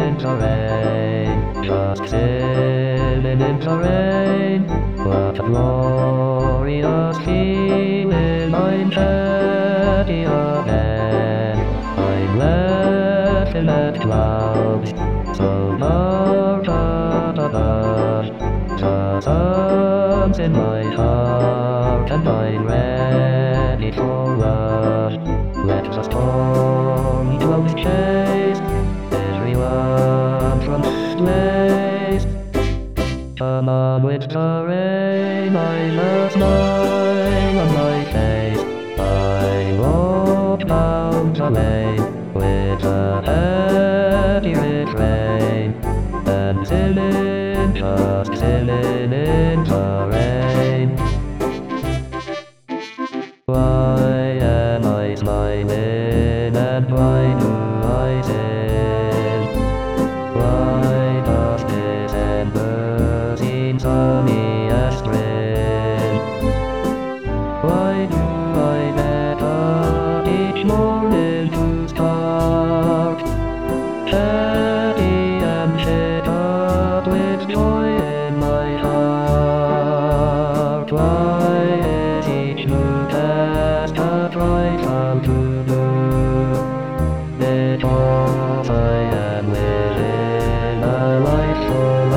in the rain, just sailing in the rain. What a glorious feeling, I'm happy again. I'm laughing at clouds so far above. The sun's in my heart and I'm ready for love. Let the stormy clouds chase everyone from this place. Amid the rain, I have a smile on my face. I walk down the lane with a happy refrain, and sailing, just sailing in the rain. Why am I smiling and why do I sing? Why does December seem sunny as spring? Why do I get up each morning to start happy and lit up with joy in my heart? Why is each new task a trifle to do? Because I am living a life full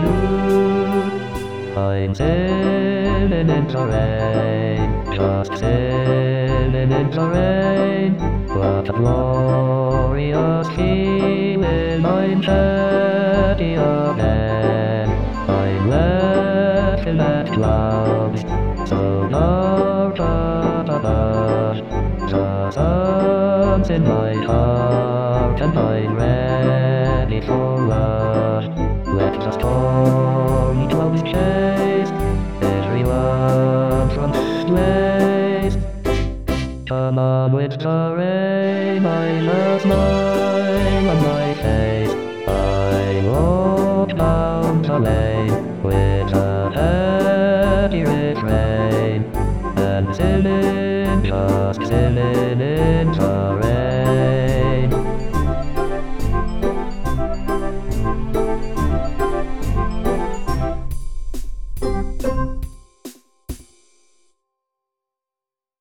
of you. I'm sailing in the rain, just sailing in the rain. What a glorious feeling, I'm happy again. I'm laughing at clouds so far above. The sun's in my heart and I'm ready for love. Let the storm